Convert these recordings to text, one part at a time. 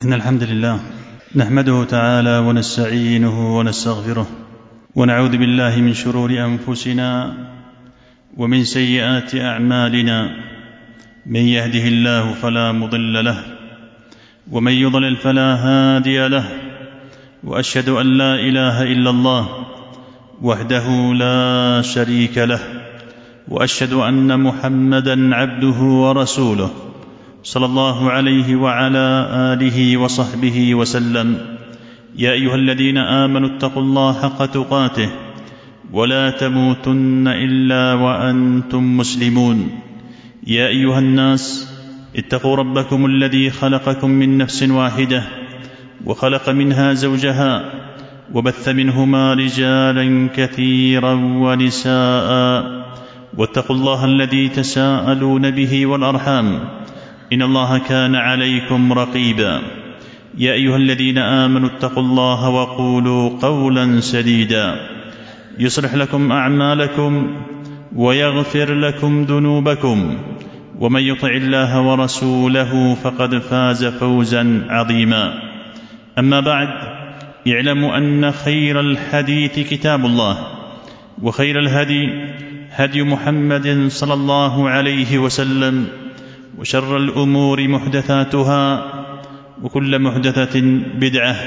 إن الحمد لله نحمده تعالى ونستعينه ونستغفره ونعوذ بالله من شرور أنفسنا ومن سيئات أعمالنا. من يهده الله فلا مضل له ومن يضلل فلا هادي له، وأشهد أن لا إله إلا الله وحده لا شريك له، وأشهد أن محمدًا عبده ورسوله صلى الله عليه وعلى آله وصحبه وسلم. يا أيها الذين آمنوا اتقوا الله حق تقاته ولا تموتن إلا وأنتم مسلمون. يا أيها الناس اتقوا ربكم الذي خلقكم من نفس واحدة وخلق منها زوجها وبث منهما رجالا كثيرا ونساء، واتقوا الله الذي تساءلون به والأرحام إن الله كان عليكم رقيبا. يا أيها الذين آمنوا اتقوا الله وقولوا قولا سديدا يصلح لكم أعمالكم ويغفر لكم ذنوبكم، ومن يطع الله ورسوله فقد فاز فوزا عظيما. أما بعد، اعلموا أن خير الحديث كتاب الله، وخير الهدي هدي محمد صلى الله عليه وسلم، وشر الأمور محدثاتها وكل محدثة بدعة.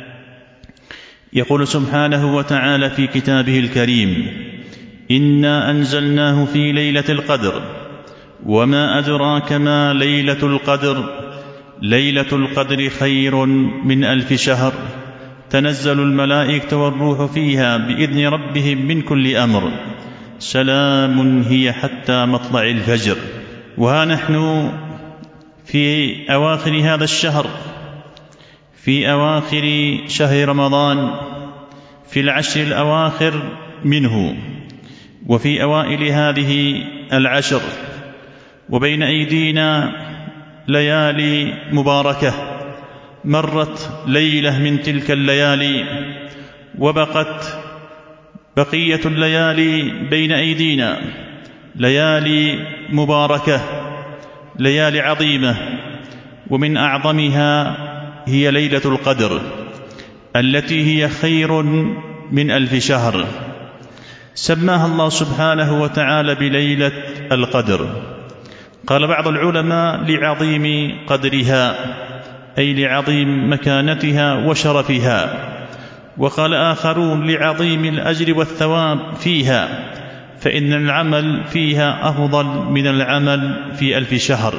يقول سبحانه وتعالى في كتابه الكريم: إنا أنزلناه في ليلة القدر وما أدراك ما ليلة القدر. ليلة القدر خير من 1000 شهر، تنزل الملائكة والروح فيها بإذن ربهم من كل أمر، سلام هي حتى مطلع الفجر. وها نحن في أواخر هذا الشهر، في أواخر شهر رمضان، في العشر الأواخر منه، وفي أوائل هذه العشر، وبين أيدينا ليالي مباركة. مرت ليلة من تلك الليالي وبقت بقية الليالي بين أيدينا، ليالي مباركة، ليالي عظيمة، ومن أعظمها هي ليلة القدر التي هي خير من 1000 شهر. سماها الله سبحانه وتعالى بليلة القدر. قال بعض العلماء: لعظيم قدرها، أي لعظيم مكانتها وشرفها. وقال آخرون: لعظيم الأجر والثواب فيها، فإن العمل فيها أفضل من العمل في 1000 شهر،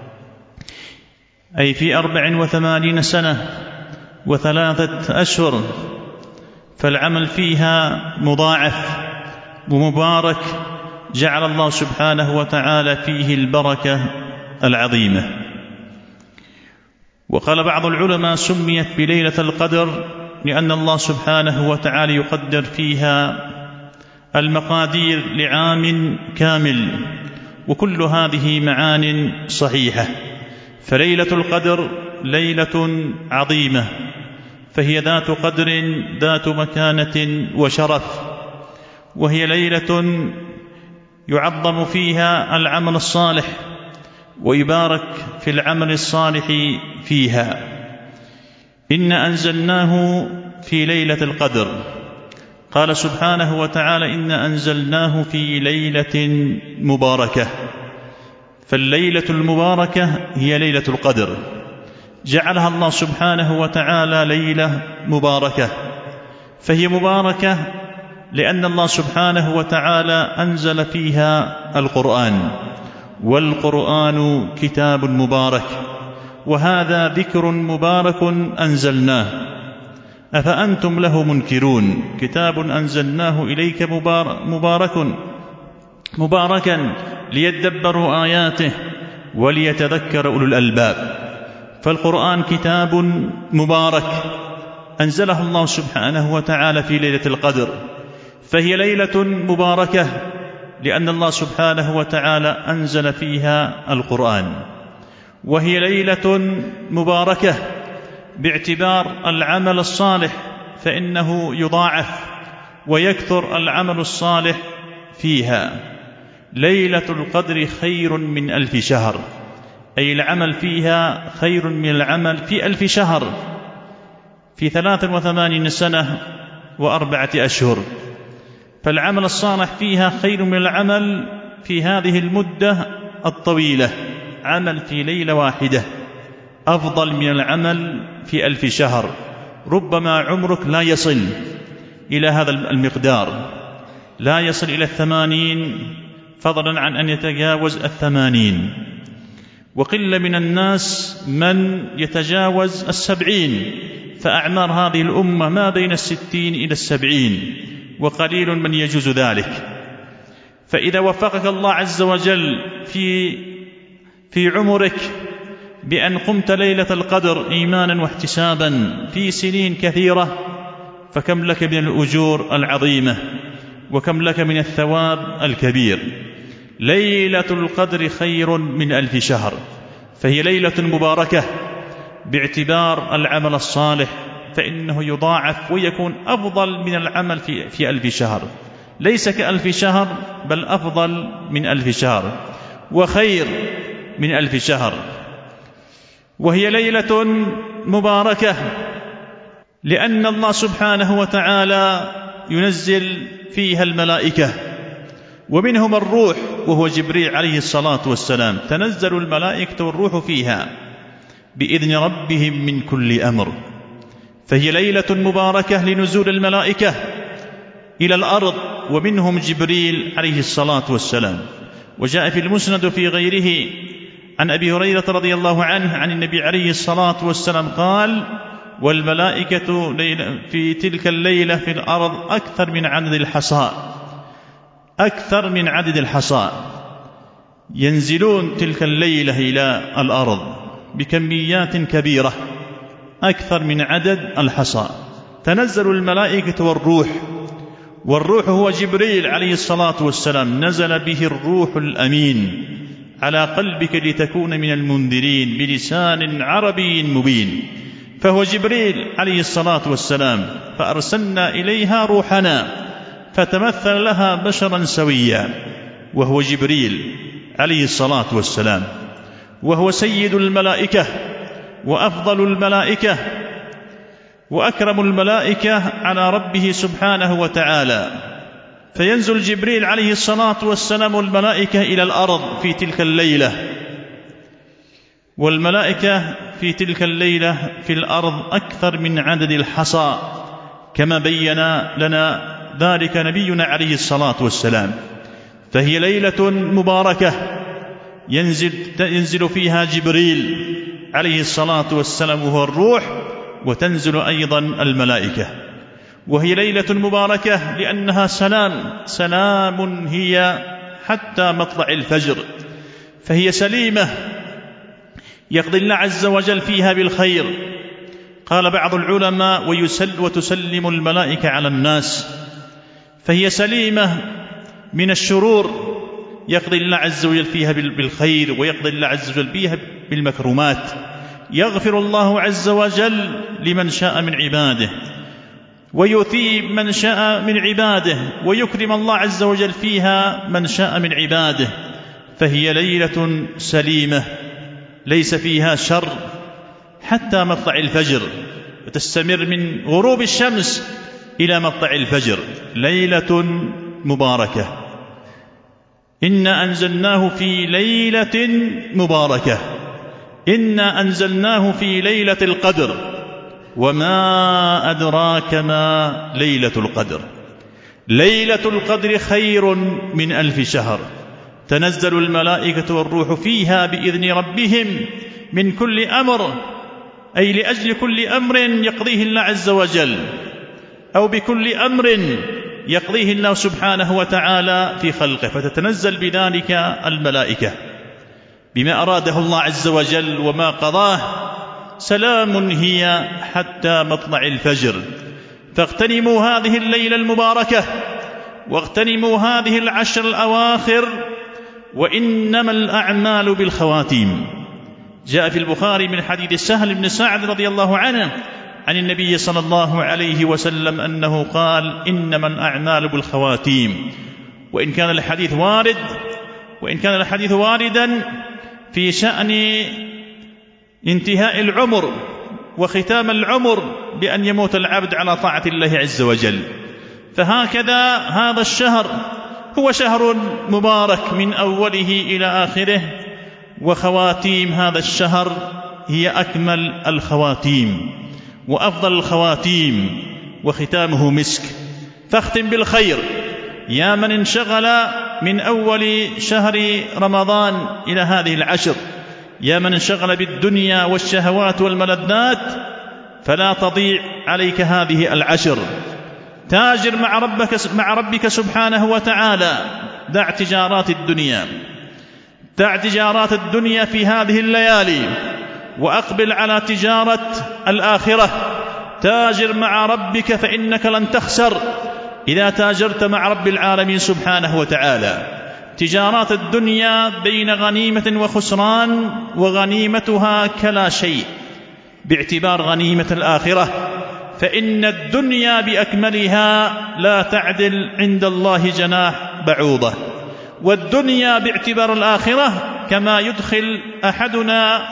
أي في 84 سنة و3 أشهر، فالعمل فيها مضاعف ومبارك، جعل الله سبحانه وتعالى فيه البركة العظيمة. وقال بعض العلماء: سميت بليلة القدر لأن الله سبحانه وتعالى يقدر فيها المقادير لعام كامل، وكل هذه معان صحيحة. فليلة القدر ليلة عظيمة، فهي ذات قدر، ذات مكانة وشرف، وهي ليلة يعظم فيها العمل الصالح ويبارك في العمل الصالح فيها. إنا أنزلناه في ليلة القدر. قال سبحانه وتعالى: إنا أنزلناه في ليلة مباركة. فالليلة المباركة هي ليلة القدر، جعلها الله سبحانه وتعالى ليلة مباركة. فهي مباركة لأن الله سبحانه وتعالى أنزل فيها القرآن، والقرآن كتاب مبارك، وهذا ذكر مبارك أنزلناه أفأنتم له منكرون. كتاب أنزلناه إليك مباركا ليدبروا آياته وليتذكر أولو الألباب. فالقرآن كتاب مبارك أنزله الله سبحانه وتعالى في ليلة القدر، فهي ليلة مباركة لأن الله سبحانه وتعالى أنزل فيها القرآن، وهي ليلة مباركة باعتبار العمل الصالح، فإنه يضاعف ويكثر العمل الصالح فيها. ليلة القدر خير من 1000 شهر، أي العمل فيها خير من العمل في 1000 شهر، في 83 سنة و4 أشهر. فالعمل الصالح فيها خير من العمل في هذه المدة الطويلة. عمل في ليلة واحدة أفضل من العمل في 1000 شهر. ربما عمرك لا يصل إلى هذا المقدار، لا يصل إلى 80، فضلا عن أن يتجاوز 80. وقل من الناس من يتجاوز 70، فأعمار هذه الأمة ما بين 60 إلى 70، وقليل من يجوز ذلك. فإذا وفقك الله عز وجل في عمرك بأن قمت ليلة القدر إيمانا واحتسابا في سنين كثيرة، فكم لك من الأجور العظيمة، وكم لك من الثواب الكبير. ليلة القدر خير من 1000 شهر، فهي ليلة مباركة باعتبار العمل الصالح، فإنه يضاعف ويكون أفضل من العمل في 1000 شهر. ليس ك1000 شهر، بل أفضل من 1000 شهر، وخير من 1000 شهر. وهي ليلة مباركة لأن الله سبحانه وتعالى ينزل فيها الملائكة، ومنهم الروح وهو جبريل عليه الصلاة والسلام. تنزل الملائكة والروح فيها بإذن ربهم من كل أمر. فهي ليلة مباركة لنزول الملائكة إلى الأرض، ومنهم جبريل عليه الصلاة والسلام. وجاء في المسند في غيره عن أبي هريرة رضي الله عنه عن النبي عليه الصلاة والسلام قال: والملائكة في تلك الليلة في الأرض أكثر من عدد الحصى، أكثر من عدد الحصى. ينزلون تلك الليلة إلى الأرض بكميات كبيرة أكثر من عدد الحصى. تنزل الملائكة والروح هو جبريل عليه الصلاة والسلام. نزل به الروح الأمين على قلبك لتكون من المنذرين بلسان عربي مبين. فهو جبريل عليه الصلاة والسلام، فأرسلنا إليها روحنا فتمثل لها بشرا سويا، وهو جبريل عليه الصلاة والسلام، وهو سيد الملائكة وأفضل الملائكة وأكرم الملائكة على ربه سبحانه وتعالى. فينزل جبريل عليه الصلاة والسلام والملائكة إلى الأرض في تلك الليلة، والملائكة في تلك الليلة في الأرض أكثر من عدد الحصى، كما بين لنا ذلك نبينا عليه الصلاة والسلام. فهي ليلة مباركة ينزل فيها جبريل عليه الصلاة والسلام وهو الروح، وتنزل أيضا الملائكة. وهي ليلة مباركة لأنها سلام هي حتى مطلع الفجر. فهي سليمة يقضي الله عز وجل فيها بالخير. قال بعض العلماء: وتسلم الملائكة على الناس. فهي سليمة من الشرور، يقضي الله عز وجل فيها بالخير، ويقضي الله عز وجل فيها بالمكرمات. يغفر الله عز وجل لمن شاء من عباده، ويثيب من شاء من عباده، ويكرم الله عز وجل فيها من شاء من عباده. فهي ليلة سليمة ليس فيها شر حتى مطلع الفجر، وتستمر من غروب الشمس إلى مطلع الفجر. ليلة مباركة. إنا أنزلناه في ليلة مباركة، إنا أنزلناه في ليلة القدر، وما أدراك ما ليلة القدر. ليلة القدر خير من 1000 شهر. تنزل الملائكة والروح فيها بإذن ربهم من كل أمر، أي لأجل كل أمر يقضيه الله عز وجل، أو بكل أمر يقضيه الله سبحانه وتعالى في خلقه. فتتنزل بذلك الملائكة بما أراده الله عز وجل وما قضاه. سلام هي حتى مطلع الفجر. فاغتنموا هذه الليلة المباركة، واغتنموا هذه العشر الأواخر، وإنما الأعمال بالخواتيم. جاء في البخاري من حديث سهل بن سعد رضي الله عنه عن النبي صلى الله عليه وسلم أنه قال: إنما الأعمال بالخواتيم. وإن كان الحديث واردا في شأن انتهاء العمر وختام العمر بأن يموت العبد على طاعة الله عز وجل. فهكذا هذا الشهر هو شهر مبارك من أوله إلى آخره، وخواتيم هذا الشهر هي أكمل الخواتيم وأفضل الخواتيم، وختامه مسك. فاختم بالخير يا من انشغل من أول شهر رمضان إلى هذه العشر، يا من انشغل بالدنيا والشهوات والملذات، فلا تضيع عليك هذه العشر. تاجر مع ربك سبحانه وتعالى. دع تجارات الدنيا، دع تجارات الدنيا في هذه الليالي، وأقبل على تجارة الآخرة. تاجر مع ربك فإنك لن تخسر إذا تاجرت مع رب العالمين سبحانه وتعالى. تجارات الدنيا بين غنيمة وخسران، وغنيمتها كلا شيء باعتبار غنيمة الآخرة، فإن الدنيا بأكملها لا تعدل عند الله جناح بعوضة. والدنيا باعتبار الآخرة كما يدخل أحدنا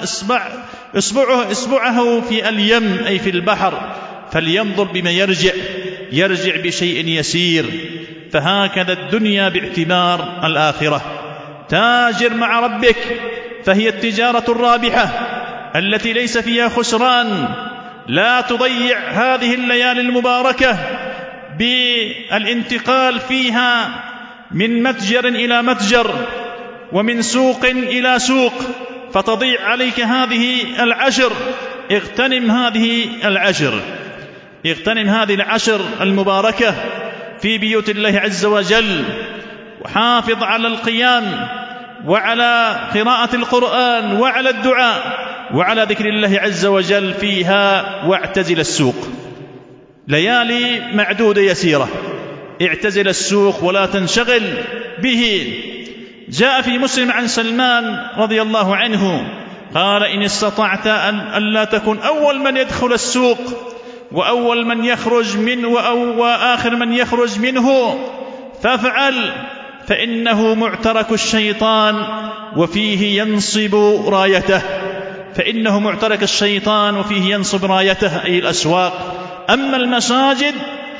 إصبعه في اليم أي في البحر، فلينظر بما يرجع بشيء يسير. فهكذا الدنيا باعتبار الآخرة. تاجر مع ربك، فهي التجارة الرابحة التي ليس فيها خسران. لا تضيع هذه الليالي المباركة بالانتقال فيها من متجر إلى متجر ومن سوق إلى سوق فتضيع عليك هذه العشر. اغتنم هذه العشر، اغتنم هذه العشر المباركة في بيوت الله عز وجل، وحافظ على القيام وعلى قراءة القرآن وعلى الدعاء وعلى ذكر الله عز وجل فيها، واعتزل السوق. ليالي معدودة يسيرة، اعتزل السوق ولا تنشغل به. جاء في مسلم عن سلمان رضي الله عنه قال: إن استطعت أن لا تكن أول من يدخل السوق وأول من يخرج منه وآخر من يخرج منه فافعل، فإنه معترك الشيطان وفيه ينصب رايته. فإنه معترك الشيطان وفيه ينصب رايته، أي الأسواق. أما المساجد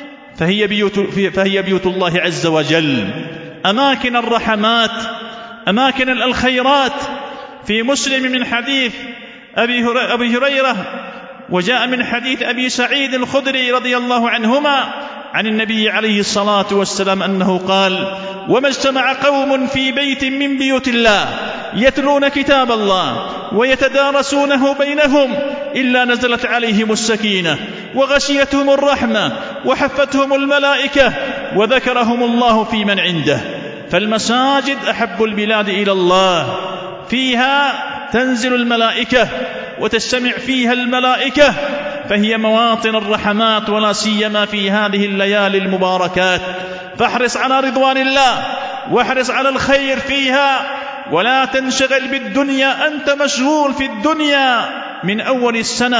فهي بيوت الله عز وجل، أماكن الرحمات، أماكن الخيرات. في مسلم من حديث أبي هريرة، وجاء من حديث أبي سعيد الخدري رضي الله عنهما عن النبي عليه الصلاة والسلام أنه قال: وما اجتمع قوم في بيت من بيوت الله يتلون كتاب الله ويتدارسونه بينهم إلا نزلت عليهم السكينة وغشيتهم الرحمة وحفتهم الملائكة وذكرهم الله في من عنده. فالمساجد أحب البلاد إلى الله، فيها تنزل الملائكة وتجتمع فيها الملائكة، فهي مواطن الرحمات، ولا سيما في هذه الليالي المباركات. فاحرص على رضوان الله واحرص على الخير فيها، ولا تنشغل بالدنيا. أنت مشغول في الدنيا من أول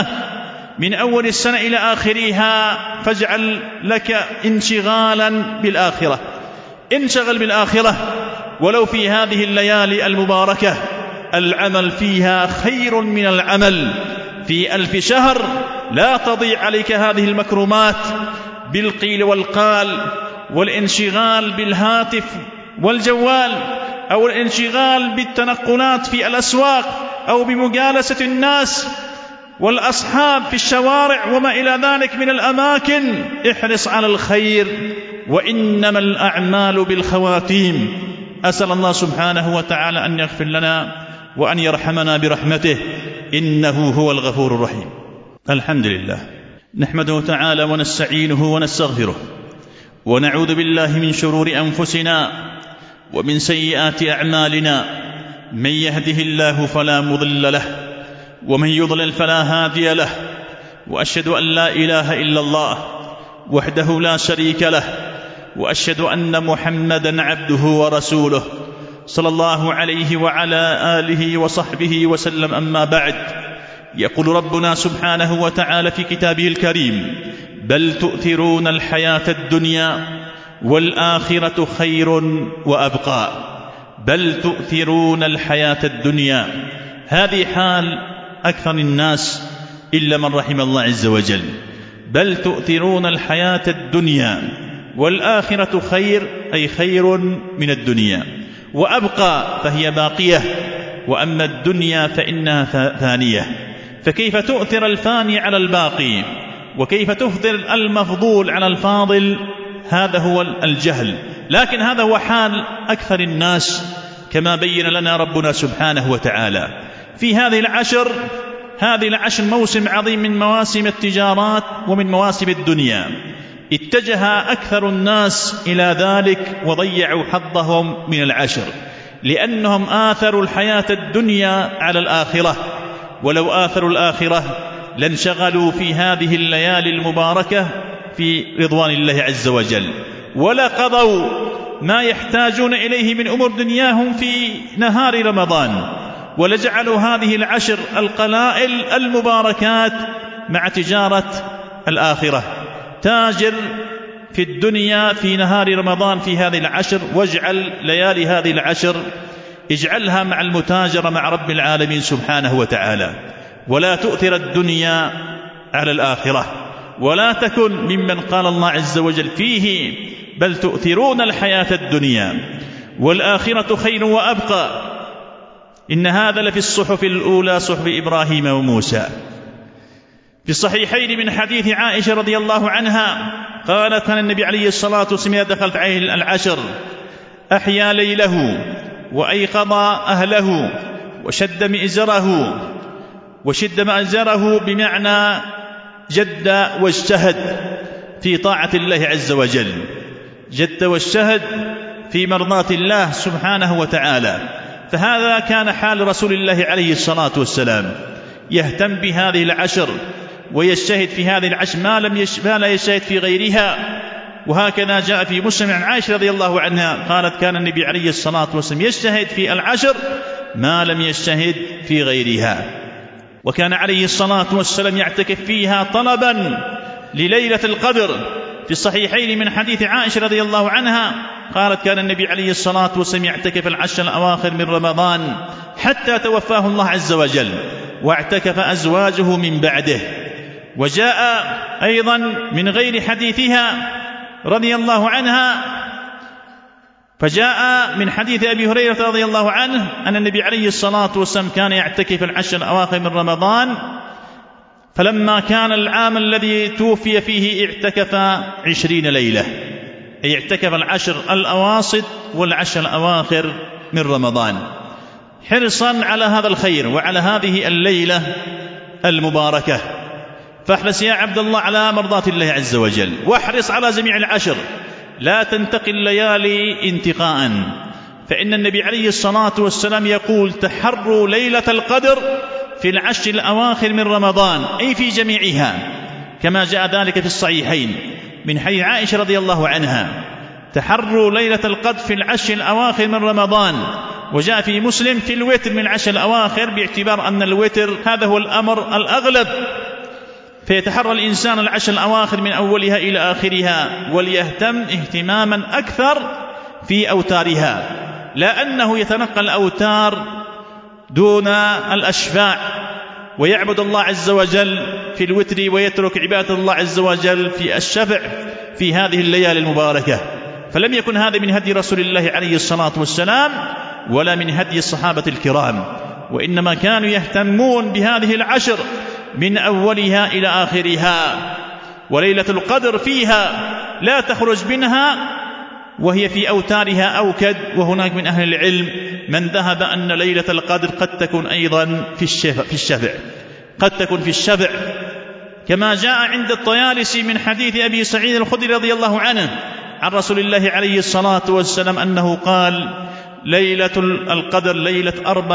السنة إلى آخرها، فاجعل لك انشغالا بالآخرة. انشغل بالآخرة ولو في هذه الليالي المباركة. العمل فيها خير من العمل في 1000 شهر. لا تضيع عليك هذه المكرمات بالقيل والقال والانشغال بالهاتف والجوال، أو الانشغال بالتنقلات في الأسواق، أو بمجالسة الناس والأصحاب في الشوارع وما إلى ذلك من الأماكن. احرص على الخير، وإنما الأعمال بالخواتيم. أسأل الله سبحانه وتعالى أن يغفر لنا وأن يرحمنا برحمته، إنه هو الغفور الرحيم. الحمد لله، نحمده تعالى ونستعينه ونستغفره، ونعوذ بالله من شرور أنفسنا ومن سيئات أعمالنا. من يهده الله فلا مضل له، ومن يضلل فلا هادي له. وأشهد أن لا إله إلا الله وحده لا شريك له، وأشهد أن محمدا عبده ورسوله صلى الله عليه وعلى آله وصحبه وسلم. أما بعد، يقول ربنا سبحانه وتعالى في كتابه الكريم: بل تؤثرون الحياة الدنيا والآخرة خير وأبقى. بل تؤثرون الحياة الدنيا. هذه حال أكثر الناس إلا من رحم الله عز وجل. بل تؤثرون الحياة الدنيا والآخرة خير، أي خير من الدنيا، وأبقى فهي باقية، وأما الدنيا فإنها ثانية. فكيف تؤثر الفاني على الباقي؟ وكيف تفضل المفضول على الفاضل؟ هذا هو الجهل. لكن هذا هو حال أكثر الناس كما بين لنا ربنا سبحانه وتعالى. في هذه العشر موسم عظيم من مواسم التجارات ومن مواسم الدنيا، اتجه أكثر الناس إلى ذلك وضيعوا حظهم من العشر، لأنهم آثروا الحياة الدنيا على الآخرة. ولو آثروا الآخرة لانشغلوا في هذه الليالي المباركة في رضوان الله عز وجل، ولا قضوا ما يحتاجون إليه من أمور دنياهم في نهار رمضان، ولجعلوا هذه العشر القلائل المباركات مع تجارة الآخرة. تاجر في الدنيا في نهار رمضان في هذه العشر، واجعل ليالي هذه العشر اجعلها مع المتاجرة مع رب العالمين سبحانه وتعالى. ولا تؤثر الدنيا على الآخرة، ولا تكن ممن قال الله عز وجل فيه بل تؤثرون الحياة الدنيا والآخرة خير وأبقى. إن هذا لفي الصحف الأولى صحف إبراهيم وموسى. في الصحيحين من حديث عائشة رضي الله عنها قالت كان النبي عليه الصلاة والسلام دخلت عليه العشر أحيا ليله وأيقظ أهله وشد مئزره بمعنى جد واجتهد في طاعة الله عز وجل، جد واجتهد في مرضاة الله سبحانه وتعالى. فهذا كان حال رسول الله عليه الصلاة والسلام، يهتم بهذه العشر ويجتهد في هذه العشر ما لا يجتهد في غيرها. وهكذا جاء في مسلم عن عائشة رضي الله عنها قالت كان النبي عليه الصلاة والسلام يجتهد في العشر ما لم يجتهد في غيرها. وكان عليه الصلاة والسلام يعتكف فيها طلبا لليلة القدر. في الصحيحين من حديث عائشة رضي الله عنها قالت كان النبي عليه الصلاة والسلام يعتكف العشر الأواخر من رمضان حتى توفاه الله عز وجل، واعتكف أزواجه من بعده. وجاء أيضا من غير حديثها رضي الله عنها، فجاء من حديث أبي هريرة رضي الله عنه أن النبي عليه الصلاة والسلام كان يعتكف العشر الأواخر من رمضان، فلما كان العام الذي توفي فيه اعتكف 20 ليلة، أي اعتكف العشر الأواسط والعشر الأواخر من رمضان، حرصا على هذا الخير وعلى هذه الليلة المباركة. فاحرص يا عبد الله على مرضاة الله عز وجل، واحرص على جميع العشر، لا تنتقي الليالي انتقاء. فإن النبي عليه الصلاة والسلام يقول تحروا ليلة القدر في العشر الأواخر من رمضان، أي في جميعها، كما جاء ذلك في الصحيحين من حديث عائشة رضي الله عنها تحروا ليلة القدر في العشر الأواخر من رمضان. وجاء في مسلم في الوتر من العشر الأواخر، باعتبار أن الوتر هذا هو الأمر الأغلب، فيتحرى الإنسان العشر الأواخر من أولها إلى آخرها، وليهتم اهتماما أكثر في أوتارها، لا أنه يتنقل الأوتار دون الأشفاع ويعبد الله عز وجل في الوتر ويترك عبادة الله عز وجل في الشفع في هذه الليالي المباركة. فلم يكن هذا من هدي رسول الله عليه الصلاة والسلام ولا من هدي الصحابة الكرام، وإنما كانوا يهتمون بهذه العشر من أولها إلى آخرها. وليلة القدر فيها لا تخرج منها وهي في أوتارها أوكد. وهناك من أهل العلم من ذهب أن ليلة القدر قد تكون أيضا في الشفع، قد تكون في الشفع، كما جاء عند الطيالسي من حديث أبي سعيد الخدري رضي الله عنه عن رسول الله عليه الصلاة والسلام أنه قال ليلة القدر ليلة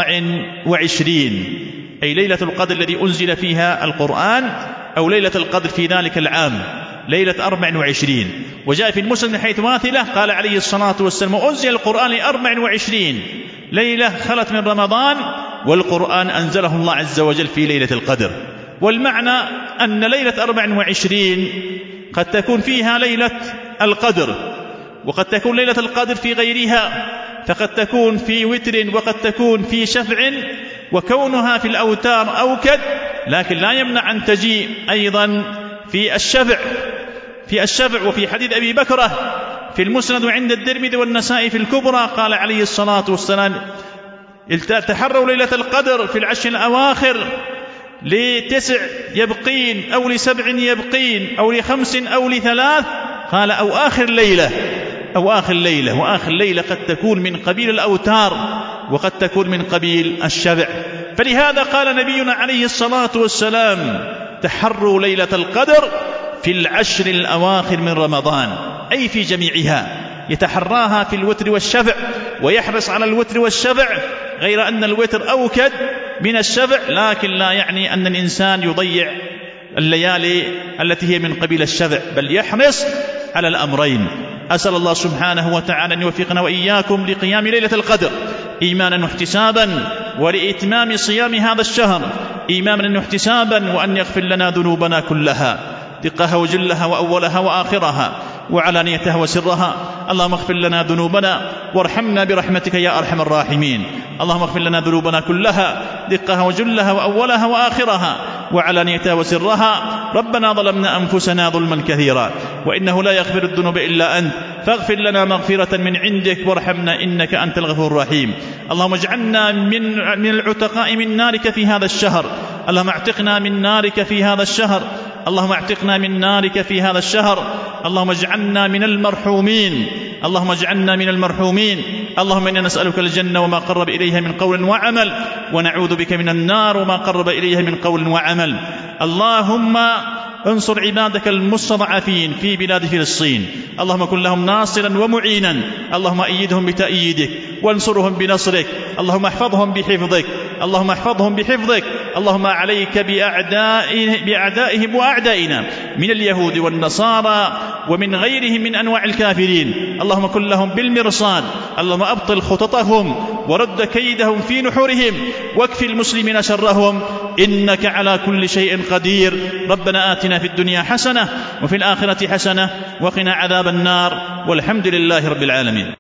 24، أي ليلة القدر الذي أنزل فيها القرآن، أو ليلة القدر في ذلك العام ليلة 24. وجاء في المسلم حيث واثلة قال عليه الصلاة والسلام أنزل القرآن 24 ليلة خلت من رمضان، والقرآن أنزله الله عز وجل في ليلة القدر. والمعنى أن ليلة 24 قد تكون فيها ليلة القدر، وقد تكون ليلة القدر في غيرها، فقد تكون في وتر وقد تكون في شفع، وكونها في الأوتار أوكد، لكن لا يمنع أن تجيء أيضا في الشفع. وفي حديث أبي بكرة في المسند عند الترمذي والنسائي في الكبرى قال عليه الصلاة والسلام: تحروا ليلة القدر في العشر الأواخر ل9 يبقين أو ل7 يبقين أو ل5 أو ل3، قال أو آخر ليلة. وآخر ليلة قد تكون من قبيل الأوتار وقد تكون من قبيل الشفع. فلهذا قال نبينا عليه الصلاة والسلام: تحروا ليلة القدر في العشر الأواخر من رمضان، أي في جميعها، يتحراها في الوتر والشفع ويحرص على الوتر والشفع، غير أن الوتر أوكد من الشفع، لكن لا يعني أن الإنسان يضيع الليالي التي هي من قبيل الشفع، بل يحرص على الأمرين. أسأل الله سبحانه وتعالى أن يوفقنا وإياكم لقيام ليلة القدر إيمانا واحتسابا، ولإتمام صيام هذا الشهر إيمانا واحتسابا، وأن يغفر لنا ذنوبنا كلها، دقها وجلها وأولها وآخرها وعلانيتها وسرها. اللهم اغفر لنا ذنوبنا وارحمنا برحمتك يا أرحم الراحمين. اللهم اغفر لنا ذنوبنا كلها، دقها وجلها وأولها وآخرها وعلانيتها وسرها. ربنا ظلمنا أنفسنا ظلما كثيرا، وإنه لا يغفر الذنوب إلا أنت، فاغفر لنا مغفرة من عندك وارحمنا إنك أنت الغفور الرحيم. اللهم اجعلنا من العتقاء من نارك في هذا الشهر. اللهم اعتقنا من نارك في هذا الشهر. اللهم اعتقنا من نارك في هذا الشهر. اللهم اجعلنا من المرحومين. اللهم اجعلنا من المرحومين. اللهم إنا نسألك الجنة وما قرب إليها من قول وعمل، ونعوذ بك من النار وما قرب إليها من قول وعمل. اللهم انصر عبادك المستضعفين في بلاد فلسطين، اللهم كن لهم ناصرا ومعينا. اللهم أيدهم بتأييدك وانصرهم بنصرك. اللهم احفظهم بحفظك. اللهم احفظهم بحفظك. اللهم عليك بأعدائهم وأعدائنا من اليهود والنصارى ومن غيرهم من أنواع الكافرين. اللهم كن لهم بالمرصاد. اللهم أبطل خططهم ورد كيدهم في نحورهم، واكفي المسلمين شرهم، إنك على كل شيء قدير. ربنا آتنا في الدنيا حسنة وفي الآخرة حسنة وقنا عذاب النار، والحمد لله رب العالمين.